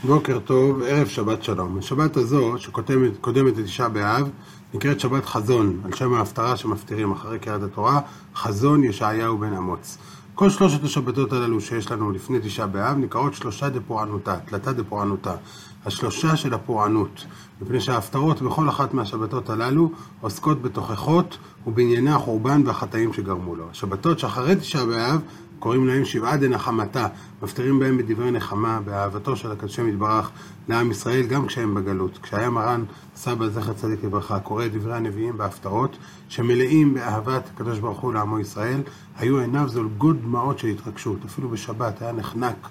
בוקר טוב, ערב שבת שלום. השבת הזו שקודמת לתשעה באב נקראת שבת חזון, על שם ההפטרה שמפטירים אחרי קריאת התורה, חזון ישעיהו בן אמוץ. כל שלושת השבתות הללו שיש לנו לפני תשעה באב נקראות שלושה דפורענותה, תלתה דפורענותה, השלושה של הפורענות, מפני שההפטרות בכל אחת מהשבתות הללו עוסקות בתוכחות ובענייני החורבן והחטאים שגרמו לו. השבתות שאחרי תשעה באב קוראים להם שבעה דנחמתה, מפטרים בהם בדברי נחמה, באהבתו של הקדוש יתברך לעם ישראל, גם כשהם בגלות. כשהיה מרן סבא זכר צדיק לברכה קורא את דברי הנביאים בהפטרות, שמלאים באהבת הקדוש ברוך הוא לעמו ישראל, היו עיניו זולגות דמעות של התרגשות. אפילו בשבת היה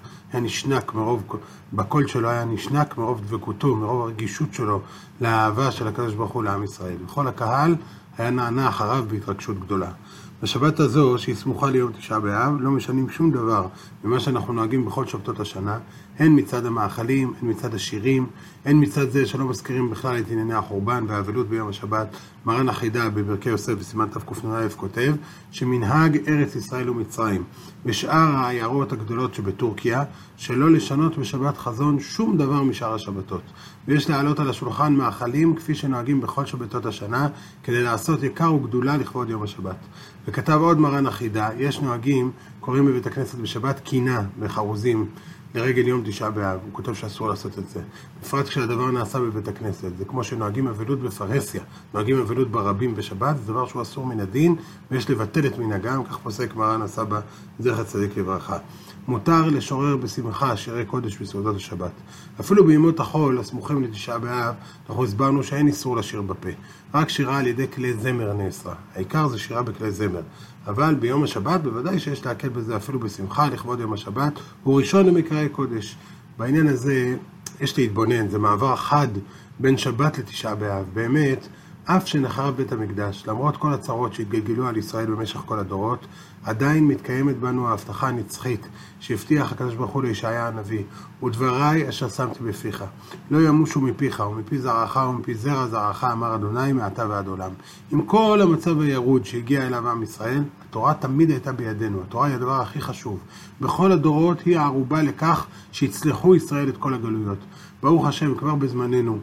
נשנק מרוב, בקול שלו היה נשנק מרוב דבקותו, מרוב הרגישות שלו לאהבה של הקדוש ברוך הוא לעם ישראל. וכל הקהל היה נענה אחריו בהתרגשות גדולה. בשבת הזו, שהיא סמוכה ליום תשעה באב, לא משנים שום דבר ממה שאנחנו נוהגים בכל שבתות השנה, הן מצד המאכלים, הן מצד השירים, הן מצד זה שלא מזכירים בכלל את ענייני החורבן והאבלות ביום השבת. מרן החידה בברכי יוסף בסימן תקנ"א כותב שמנהג ארץ ישראל ומצרים בשאר העיירות הגדולות שבטורקיה, שלא לשנות בשבת חזון שום דבר משאר השבתות, ויש להעלות על השולחן מאכלים כפי שנוהגים בכל שבתות השנה, כדי לעשות יקר וגדולה לכבוד יום השבת. וכתב עוד מרן החידה, יש נוהגים קוראים בבית הכנסת בשבת קינה בחרוזים לרגל יום תשעה באב. הוא כותב שאסור לעשות את זה, בפרט כשהדבר נעשה בבית הכנסת. זה כמו שנוהגים אבלות בפרהסיה, נוהגים אבלות ברבים בשבת, זה דבר שהוא אסור מן הדין ויש לבטל את מנהגם, כך פוסק מרן הסבא זכר צדיק לברכה. מותר לשורר בשמחה שירי קודש בסעודות השבת. אפילו בימות החול הסמוכים לתשעה באב אנחנו הסברנו שאין איסור לשיר בפה, רק שירה על ידי כלי זמר נאסרה. העיקר זה שירה בכלי זמר, אבל ביום השבת בוודאי שיש להקל בזה אפילו בשמחה לכבוד יום השבת, הוא ראשון למקראי קודש. בעניין הזה יש להתבונן, זה מעבר חד בין שבת לתשעה באב. באמת, אף שנחרב בית המקדש, למרות כל הצרות שהתגלגלו על ישראל במשך כל הדורות, עדיין מתקיימת בנו ההבטחה הנצחית שהבטיח הקדוש ברוך הוא לישעיה הנביא, ודבריי אשר שמתי בפיך לא ימושו מפיך, ומפי זרעך ומפי זרע זרעך, אמר אדוני מעתה ועד עולם. עם כל המצב הירוד שהגיע אליו עם ישראל, התורה תמיד הייתה בידינו. התורה היא הדבר הכי חשוב בכל הדורות, היא הערובה לכך שהצליחו ישראל את כל הגלויות. ברוך השם, כבר בזמננו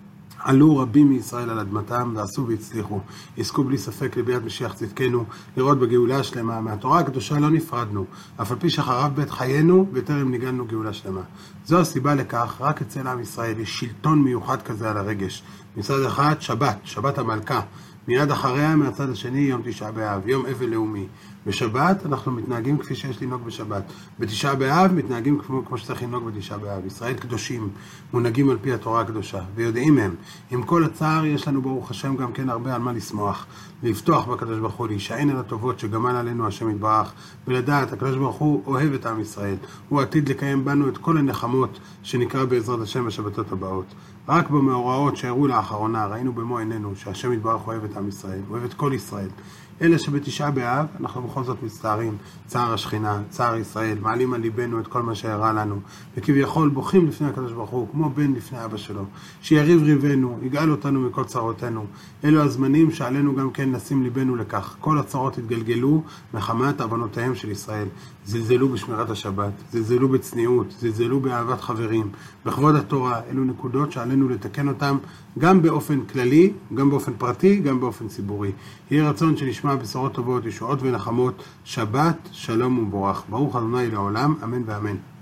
עלו רבים מישראל על אדמתם ועשו והצליחו, יזכו בלי ספק לביאת משיח צדקנו, לראות בגאולה שלמה. מהתורה הקדושה לא נפרדנו, אף על פי שחרב בית חיינו וטרם ניגענו גאולה שלמה. זו הסיבה לכך, רק אצל עם ישראל יש שלטון מיוחד כזה על הרגש. מצד אחד שבת המלכה, מיד אחריה מהצד השני יום תשעה באב, יום אבל לאומי. בשבת אנחנו מתנהגים כפי שיש לנהוג בשבת, בתשעה באב מתנהגים כמו שצריך לנהוג בתשעה באב. ישראל קדושים, מונהגים על פי התורה הקדושה, ויודעים הם, עם כל הצער יש לנו ברוך השם גם כן הרבה על מה לשמוח, לפתוח בקדוש ברוך הוא, להישען על הטובות שגמל עלינו השם יתברך, ולדעת הקדוש ברוך הוא אוהב את עם ישראל, הוא עתיד לקיים בנו את כל הנחמות שנקרא בעזרת השם בשבתות הבאות. רק במאורעות שהראו לאחרונה ראינו במו עינינו שהשם יתברך אוהב את עם ישראל, אוהב את כל ישראל. אלא שבתשעה באב אנחנו בכל זאת מצטערים, צער השכינה, צער ישראל, מעלים על ליבנו את כל מה שהראה לנו, וכביכול בוכים לפני הקדוש ברוך הוא כמו בן לפני אבא שלו, שיריב ריבנו, יגאל אותנו מכל צרותינו. אלו הזמנים שעלינו גם כן נשים ליבנו לכך. כל הצרות התגלגלו מחמת עוונותיהם של ישראל, זלזלו בשמירת השבת, זלזלו בצניעות, זלזלו באהבת חברים, בכבוד התורה. אלו נקודות שעלינו לתקן אותם גם באופן כללי, גם באופן פרטי, גם באופן ציבורי. יהי רצון שנשמע בשורות טובות, ישועות ונחמות. שבת שלום ומבורך. ברוך ה' לעולם, אמן ואמן.